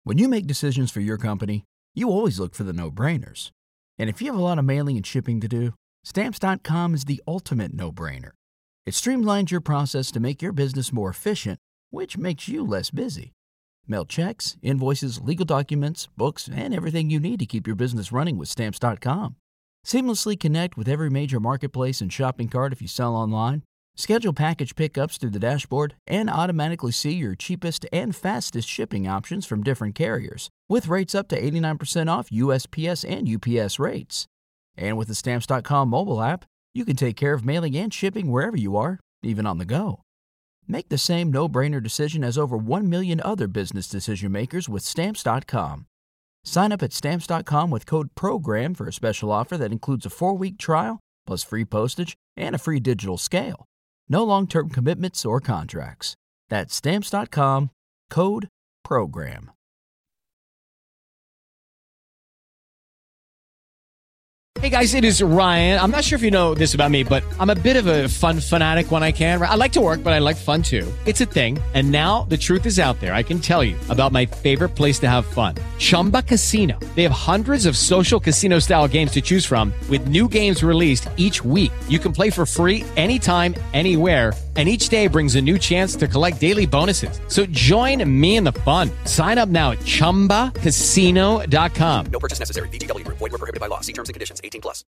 When you make decisions for your company, you always look for the no-brainers. And if you have a lot of mailing and shipping to do, Stamps.com is the ultimate no-brainer. It streamlines your process to make your business more efficient, which makes you less busy. Mail checks, invoices, legal documents, books, and everything you need to keep your business running with Stamps.com. Seamlessly connect with every major marketplace and shopping cart if you sell online. Schedule package pickups through the dashboard and automatically see your cheapest and fastest shipping options from different carriers, with rates up to 89% off USPS and UPS rates. And with the Stamps.com mobile app, you can take care of mailing and shipping wherever you are, even on the go. Make the same no-brainer decision as over 1 million other business decision makers with Stamps.com. Sign up at Stamps.com with code PROGRAM for a special offer that includes a 4-week trial, plus free postage and a free digital scale. No long-term commitments or contracts. That's Stamps.com, code PROGRAM. Hey guys, it is Ryan. I'm not sure if you know this about me, but I'm a bit of a fun fanatic when I can. I like to work, but I like fun too. It's a thing. And now the truth is out there. I can tell you about my favorite place to have fun. Chumba Casino. They have hundreds of social casino style games to choose from with new games released each week. You can play for free anytime, anywhere. And each day brings a new chance to collect daily bonuses. So join me in the fun. Sign up now at ChumbaCasino.com. No purchase necessary. VGW Group. Void where prohibited by law. See terms and conditions. 18+.